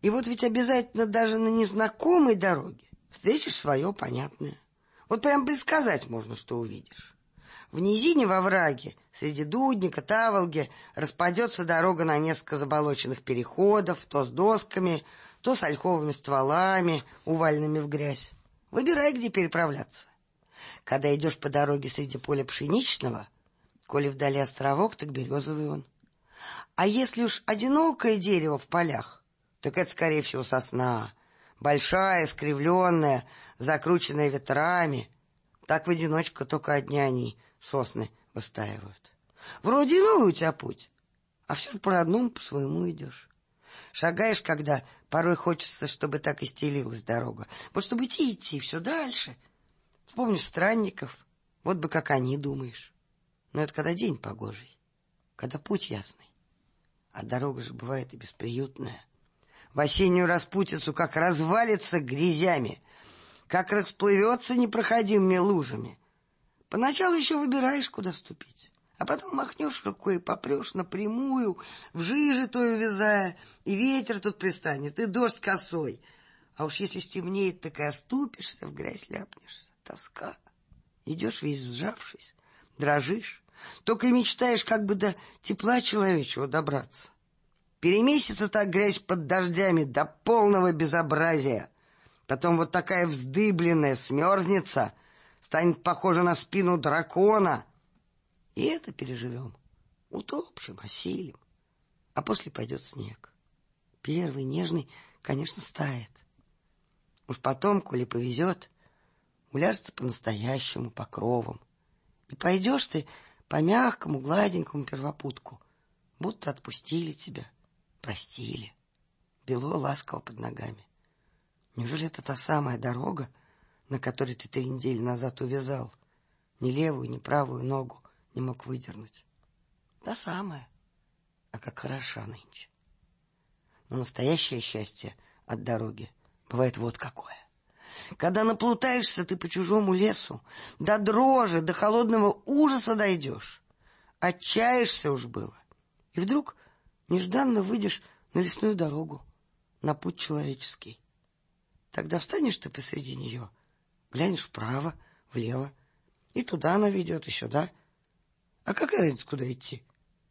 И вот ведь обязательно даже на незнакомой дороге встретишь свое понятное. Вот прям предсказать можно, что увидишь. В низине во враге, среди дудника, таволги, распадется дорога на несколько заболоченных переходов, то с досками, то с ольховыми стволами, уваленными в грязь. Выбирай, где переправляться. Когда идешь по дороге среди поля пшеничного, коли вдали островок, так березовый он. А если уж одинокое дерево в полях, так это, скорее всего, сосна. Большая, искривленная, закрученная ветрами. Так в одиночку только одни они, сосны, выстаивают. Вроде и новый у тебя путь, а все же по-родному, по-своему идешь. Шагаешь, когда порой хочется, чтобы так и стелилась дорога. Вот чтобы идти, все дальше. Вспомнишь странников, вот бы как они думаешь. Но это когда день погожий, когда путь ясный. А дорога же бывает и бесприютная. В осеннюю распутицу как развалится грязями, как расплывется непроходимыми лужами. Поначалу еще выбираешь, куда ступить, а потом махнешь рукой и попрешь напрямую, в жиже той увязая, и ветер тут пристанет, и дождь косой. А уж если стемнеет, так и оступишься, в грязь ляпнешься. Тоска. Идешь весь сжавшись, дрожишь, только и мечтаешь, как бы до тепла человечего добраться. Перемесится так грязь под дождями до полного безобразия. Потом вот такая вздыбленная смерзнется, станет похожа на спину дракона. И это переживем, утопчем, осилим. А после пойдет снег. Первый, нежный, конечно, стает. Уж потом, коли повезет, уляжется по-настоящему, по кровам. И пойдешь ты по мягкому, гладенькому первопутку, будто отпустили тебя, простили. Бело ласково под ногами. Неужели это та самая дорога, на которой ты 3 недели назад увязал? Ни левую, ни правую ногу не мог выдернуть. Та самая. А как хороша нынче. Но настоящее счастье от дороги бывает вот какое. Когда наплутаешься ты по чужому лесу, до дрожи, до холодного ужаса дойдешь. Отчаешься уж было. И вдруг нежданно выйдешь на лесную дорогу, на путь человеческий. Тогда встанешь ты посреди нее, глянешь вправо, влево, и туда она ведет, и сюда. А какая разница, куда идти?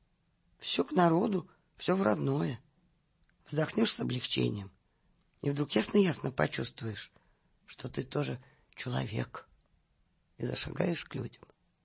Все к народу, все в родное. Вздохнешь с облегчением, и вдруг ясно-ясно почувствуешь, что ты тоже человек, и зашагаешь к людям.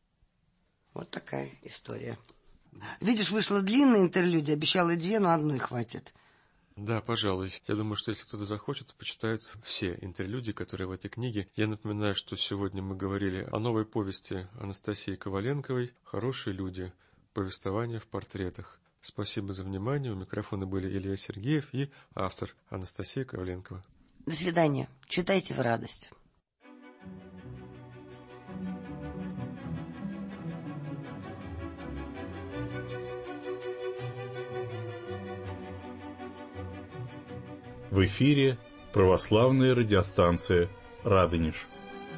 Вот такая история. Видишь, вышла длинная интерлюдия, обещала 2, но одной хватит. Да, пожалуй. Я думаю, что если кто-то захочет, то почитает все интерлюдии, которые в этой книге. Я напоминаю, что сегодня мы говорили о новой повести Анастасии Коваленковой «Хорошие люди. Повествование в портретах». Спасибо за внимание. У микрофона были Илья Сергеев и автор Анастасия Коваленкова. До свидания. Читайте в радость. В эфире православная радиостанция «Радонеж».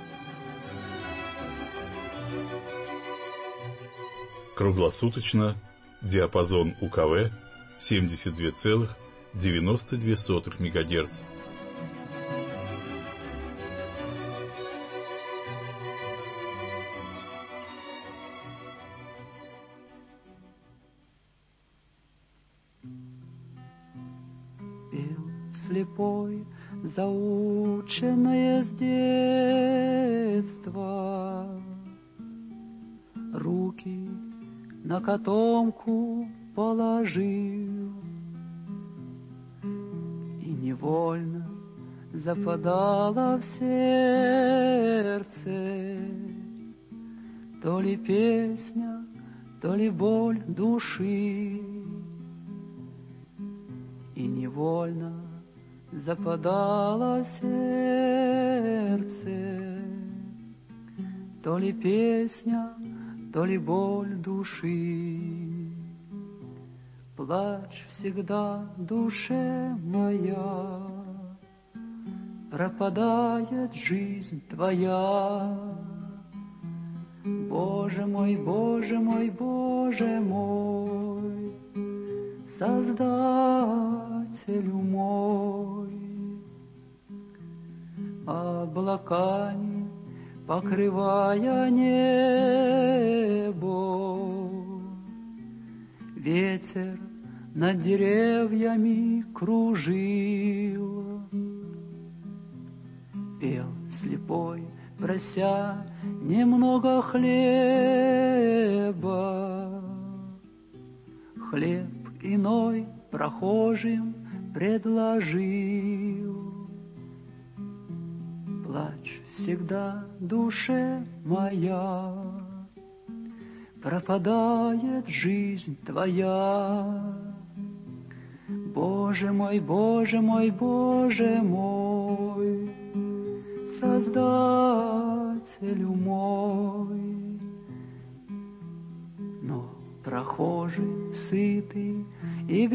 Круглосуточно, диапазон УКВ 72,92 МГц. Слепой, заученное с детства, руки на котомку положил, и невольно западала в сердце то ли песня, то ли боль души, и невольно западала в сердце то ли песня, то ли боль души. Плачь всегда, душе моя, пропадает жизнь твоя. Боже мой, Боже мой, Боже мой, Создатель Создателю мой. Облаками покрывая небо, ветер над деревьями кружил. Пел слепой, прося немного хлеба. Хлеб иной прохожим предложил. Плачь всегда, душе моя, пропадает жизнь твоя. Боже мой, Боже мой, Боже мой, Создателю мой. Но прохожий, сытый и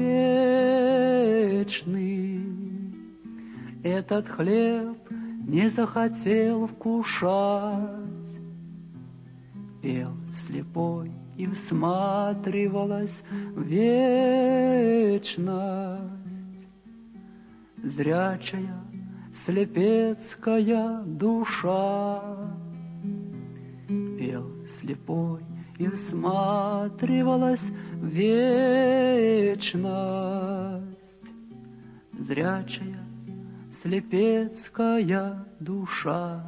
беспечный, этот хлеб не захотел вкушать. Пел слепой и всматривалась в вечность. Зрячая, слепецкая душа. Пел слепой и всматривалась в вечность. Зрячая, слепецкая душа.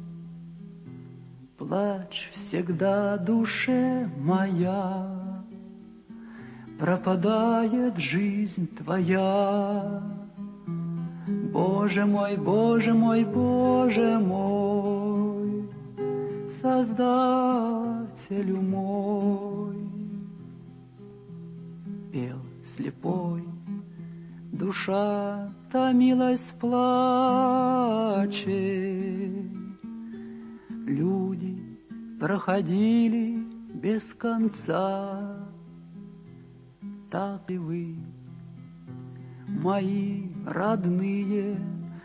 Плачь всегда, душе моя, пропадает жизнь твоя. Боже мой, Боже мой, Боже мой, Создателю мой. Пел слепой, душа томилась в плаче. Люди проходили без конца. Так и вы, мои родные,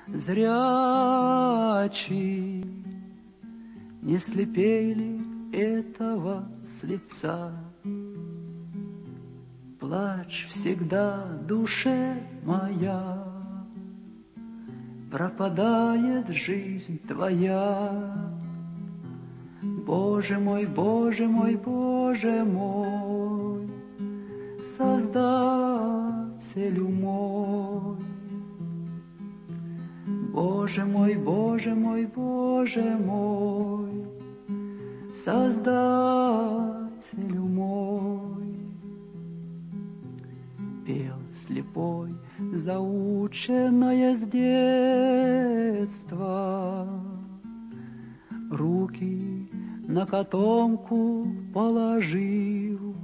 зрячие, не слепей ли этого слепца? Плачь всегда, душе моя, пропадает жизнь твоя. Боже мой, Боже мой, Боже мой, Создателю мой. Боже мой, Боже мой, Боже мой, Создателю мой. Пел слепой, заученное с детства, руки на котомку положил,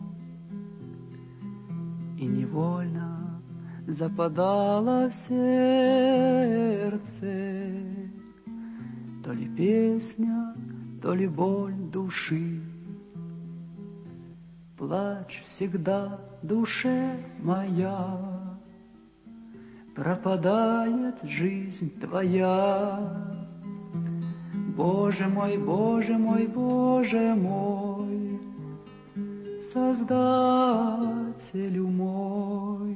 и невольно западала в сердце то ли песня, то ли боль души. Плачь всегда, душе моя, пропадает жизнь твоя. Боже мой, Боже мой, Боже мой, Создателю мой.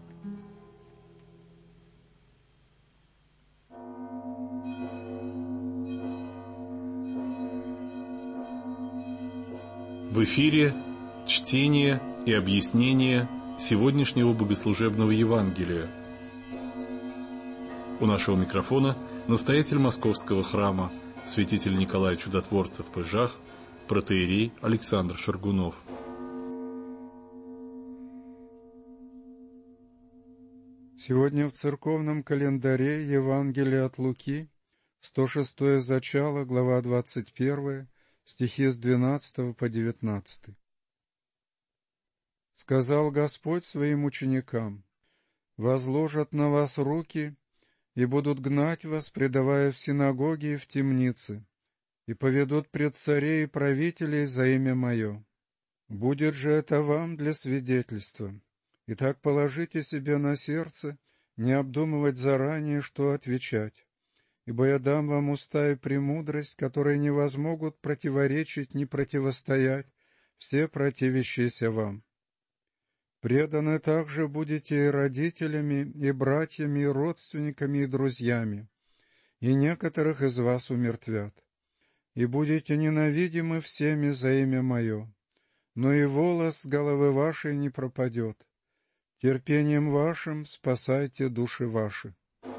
В эфире чтение и объяснение сегодняшнего богослужебного Евангелия. У нашего микрофона настоятель Московского храма, святитель Николай Чудотворцев в Пыжах, протоиерей Александр Шаргунов. Сегодня в церковном календаре Евангелие от Луки, 106-е зачало, глава 21, стихи с 12 по 19. «Сказал Господь своим ученикам: возложат на вас руки и будут гнать вас, предавая в синагоги и в темницы, и поведут пред царей и правителей за имя Мое. Будет же это вам для свидетельства. Итак, положите себе на сердце не обдумывать заранее, что отвечать, ибо я дам вам уста и премудрость, которые не возмогут противоречить ни противостоять все противящиеся вам. Преданы также будете и родителями, и братьями, и родственниками, и друзьями, и некоторых из вас умертвят. И будете ненавидимы всеми за имя Мое, но и волос с головы вашей не пропадет. Терпением вашим спасайте души ваши».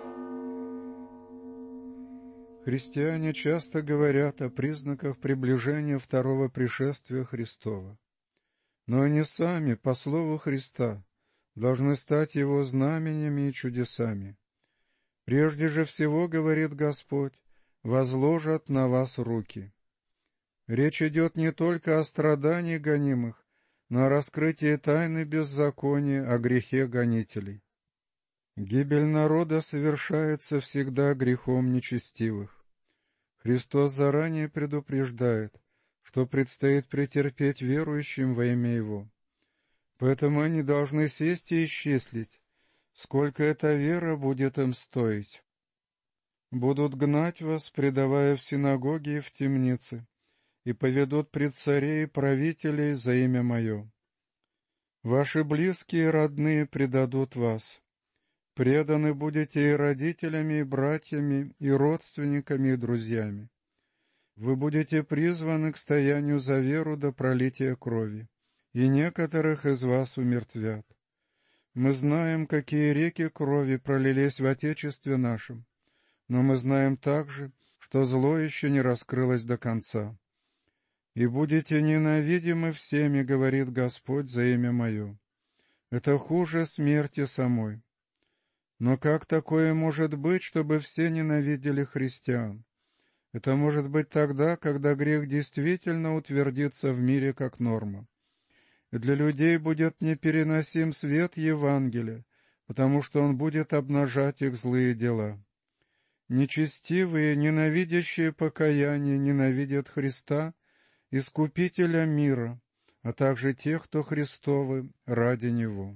Христиане часто говорят о признаках приближения второго пришествия Христова. Но они сами, по слову Христа, должны стать Его знаменями и чудесами. Прежде же всего, говорит Господь, возложат на вас руки. Речь идет не только о страдании гонимых, но о раскрытии тайны беззакония, о грехе гонителей. Гибель народа совершается всегда грехом нечестивых. Христос заранее предупреждает, что предстоит претерпеть верующим во имя Его. Поэтому они должны сесть и исчислить, сколько эта вера будет им стоить. Будут гнать вас, предавая в синагоги и в темницы, и поведут пред царей и правителей за имя Мое. Ваши близкие и родные предадут вас. Преданы будете и родителями, и братьями, и родственниками, и друзьями. Вы будете призваны к стоянию за веру до пролития крови, и некоторых из вас умертвят. Мы знаем, какие реки крови пролились в Отечестве нашем, но мы знаем также, что зло еще не раскрылось до конца. «И будете ненавидимы всеми, — говорит Господь, — за имя Мое». Это хуже смерти самой. Но как такое может быть, чтобы все ненавидели христиан? Это может быть тогда, когда грех действительно утвердится в мире как норма. И для людей будет непереносим свет Евангелия, потому что он будет обнажать их злые дела. Нечестивые, ненавидящие покаяние, ненавидят Христа, Искупителя мира, а также тех, кто Христовы ради Него.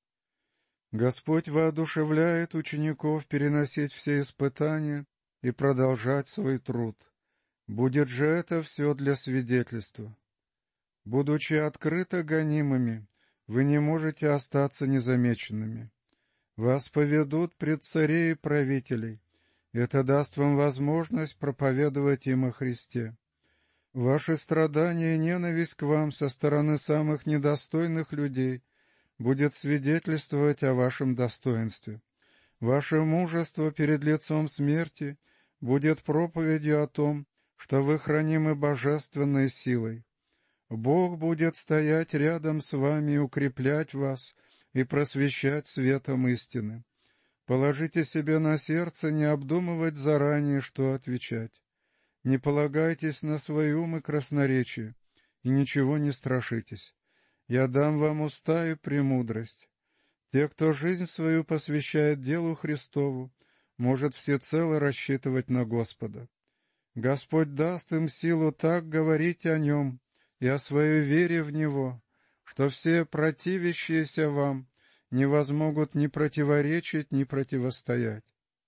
Господь воодушевляет учеников переносить все испытания и продолжать свой труд. Будет же это все для свидетельства. Будучи открыто гонимыми, вы не можете остаться незамеченными. Вас поведут пред царей и правителей. Это даст вам возможность проповедовать им о Христе. Ваши страдания и ненависть к вам со стороны самых недостойных людей будет свидетельствовать о вашем достоинстве. Ваше мужество перед лицом смерти будет проповедью о том, что вы хранимы божественной силой. Бог будет стоять рядом с вами и укреплять вас, и просвещать светом истины. Положите себе на сердце не обдумывать заранее, что отвечать. Не полагайтесь на свой ум и красноречие, и ничего не страшитесь. Я дам вам уста и премудрость. Те, кто жизнь свою посвящает делу Христову, может всецело рассчитывать на Господа. Господь даст им силу так говорить о Нем и о своей вере в Него, что все противящиеся вам не возмогут ни противоречить, ни противостоять.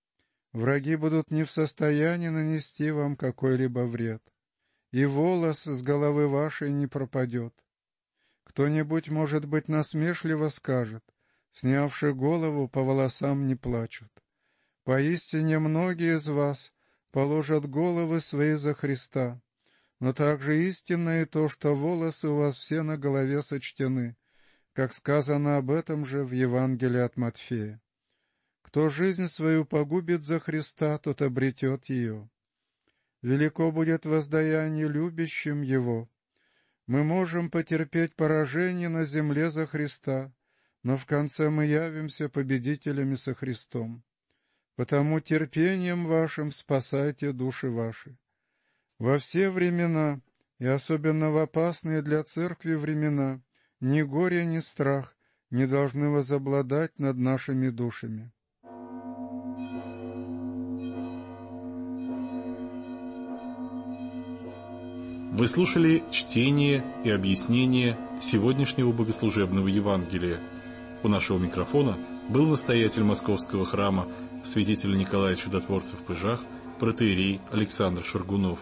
Враги будут не в состоянии нанести вам какой-либо вред, и волос с головы вашей не пропадет. Кто-нибудь, может быть, насмешливо скажет: снявши голову, по волосам не плачут. Поистине многие из вас положат головы свои за Христа, но также истинно и то, что волосы у вас все на голове сочтены, как сказано об этом же в Евангелии от Матфея. Кто жизнь свою погубит за Христа, тот обретет ее. Велико будет воздаяние любящим Его. Мы можем потерпеть поражение на земле за Христа, но в конце мы явимся победителями со Христом. Потому терпением вашим спасайте души ваши. Во все времена, и особенно в опасные для церкви времена, ни горе, ни страх не должны возобладать над нашими душами. Вы слушали чтение и объяснение сегодняшнего богослужебного Евангелия. У нашего микрофона был настоятель Московского храма святитель Николай Чудотворцев в Пыжах, протоиерей Александр Шаргунов.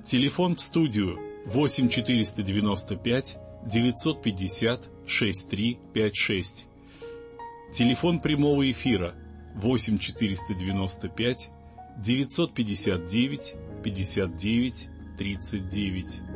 Телефон в студию 8 495 950 6356. Телефон прямого эфира 8 495 959 59 39.